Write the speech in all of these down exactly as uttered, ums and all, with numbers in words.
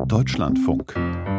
Deutschlandfunk.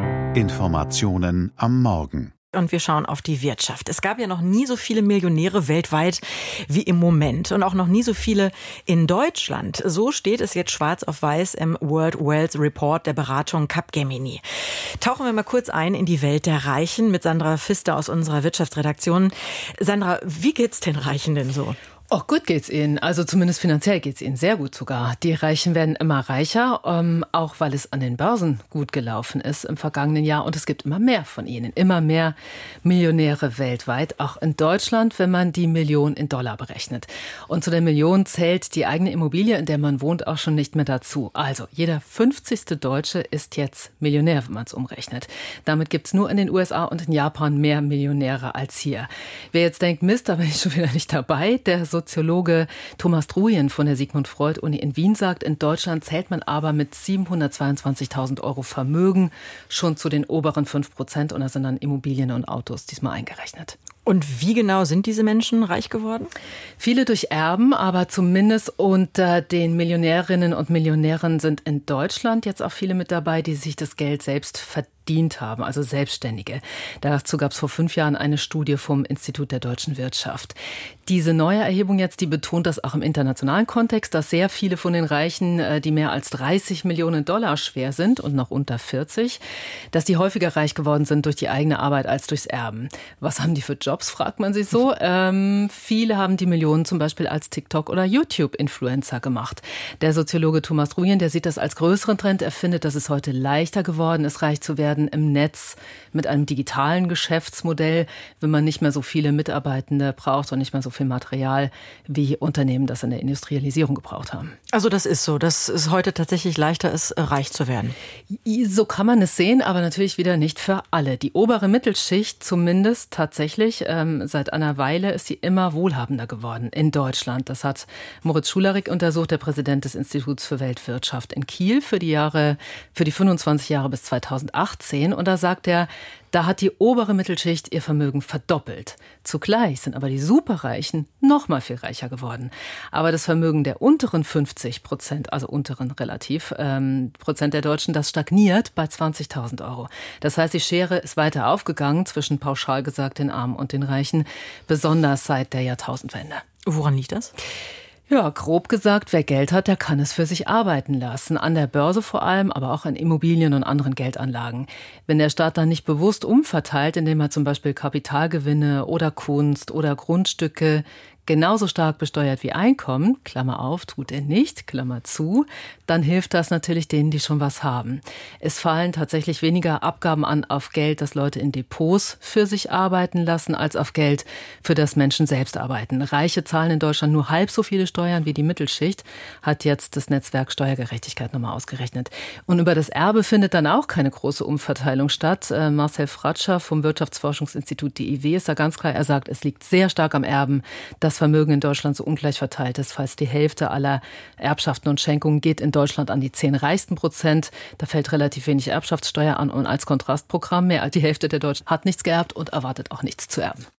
Informationen am Morgen. Und wir schauen auf die Wirtschaft. Es gab ja noch nie so viele Millionäre weltweit wie im Moment und auch noch nie so viele in Deutschland. So steht es jetzt schwarz auf weiß im World Wealth Report der Beratung Capgemini. Tauchen wir mal kurz ein in die Welt der Reichen mit Sandra Pfister aus unserer Wirtschaftsredaktion. Sandra, wie geht's den Reichen denn so? Oh, gut geht's ihnen. Also zumindest finanziell geht's ihnen sehr gut sogar. Die Reichen werden immer reicher, ähm, auch weil es an den Börsen gut gelaufen ist im vergangenen Jahr. Und es gibt immer mehr von ihnen, immer mehr Millionäre weltweit, auch in Deutschland, wenn man die Million in Dollar berechnet. Und zu der Million zählt die eigene Immobilie, in der man wohnt, auch schon nicht mehr dazu. Also jeder fünfzigste Deutsche ist jetzt Millionär, wenn man es umrechnet. Damit gibt's nur in den U S A und in Japan mehr Millionäre als hier. Wer jetzt denkt, Mist, da bin ich schon wieder nicht dabei, der Soziologe Thomas Druyen von der Sigmund Freud Uni in Wien sagt, in Deutschland zählt man aber mit siebenhundertzweiundzwanzigtausend Euro Vermögen schon zu den oberen fünf Prozent und da sind dann Immobilien und Autos diesmal eingerechnet. Und wie genau sind diese Menschen reich geworden? Viele durch Erben, aber zumindest unter den Millionärinnen und Millionären sind in Deutschland jetzt auch viele mit dabei, die sich das Geld selbst verdient haben, also Selbstständige. Dazu gab es vor fünf Jahren eine Studie vom Institut der deutschen Wirtschaft. Diese neue Erhebung jetzt, die betont das auch im internationalen Kontext, dass sehr viele von den Reichen, die mehr als dreißig Millionen Dollar schwer sind und noch unter vierzig, dass die häufiger reich geworden sind durch die eigene Arbeit als durchs Erben. Was haben die für Jobs, fragt man sich so. Ähm, viele haben die Millionen zum Beispiel als TikTok- oder YouTube-Influencer gemacht. Der Soziologe Thomas Druyen, der sieht das als größeren Trend. Er findet, dass es heute leichter geworden ist, reich zu werden im Netz mit einem digitalen Geschäftsmodell, wenn man nicht mehr so viele Mitarbeitende braucht und nicht mehr so viel Material, wie Unternehmen das in der Industrialisierung gebraucht haben. Also das ist so, dass es heute tatsächlich leichter ist, reich zu werden. So kann man es sehen, aber natürlich wieder nicht für alle. Die obere Mittelschicht zumindest tatsächlich, ähm, seit einer Weile ist sie immer wohlhabender geworden in Deutschland. Das hat Moritz Schularik untersucht, der Präsident des Instituts für Weltwirtschaft in Kiel für die Jahre, für die fünfundzwanzig Jahre bis zweitausendachtzehn. Und da sagt er, da hat die obere Mittelschicht ihr Vermögen verdoppelt. Zugleich sind aber die Superreichen noch mal viel reicher geworden. Aber das Vermögen der unteren fünfzig Prozent, also unteren relativ, ähm, Prozent der Deutschen, das stagniert bei zwanzigtausend Euro. Das heißt, die Schere ist weiter aufgegangen zwischen pauschal gesagt den Armen und den Reichen, besonders seit der Jahrtausendwende. Woran liegt das? Ja, grob gesagt, wer Geld hat, der kann es für sich arbeiten lassen. An der Börse vor allem, aber auch an Immobilien und anderen Geldanlagen. Wenn der Staat dann nicht bewusst umverteilt, indem er zum Beispiel Kapitalgewinne oder Kunst oder Grundstücke genauso stark besteuert wie Einkommen, Klammer auf, tut er nicht, Klammer zu, dann hilft das natürlich denen, die schon was haben. Es fallen tatsächlich weniger Abgaben an auf Geld, das Leute in Depots für sich arbeiten lassen, als auf Geld, für das Menschen selbst arbeiten. Reiche zahlen in Deutschland nur halb so viele Steuern wie die Mittelschicht, hat jetzt das Netzwerk Steuergerechtigkeit nochmal ausgerechnet. Und über das Erbe findet dann auch keine große Umverteilung statt. Äh, Marcel Fratscher vom Wirtschaftsforschungsinstitut D I W ist da ganz klar, er sagt, es liegt sehr stark am Erben, dass Vermögen in Deutschland so ungleich verteilt ist. Fast die Hälfte aller Erbschaften und Schenkungen geht in Deutschland an die zehn reichsten Prozent. Da fällt relativ wenig Erbschaftssteuer an und als Kontrastprogramm mehr als die Hälfte der Deutschen hat nichts geerbt und erwartet auch nichts zu erben.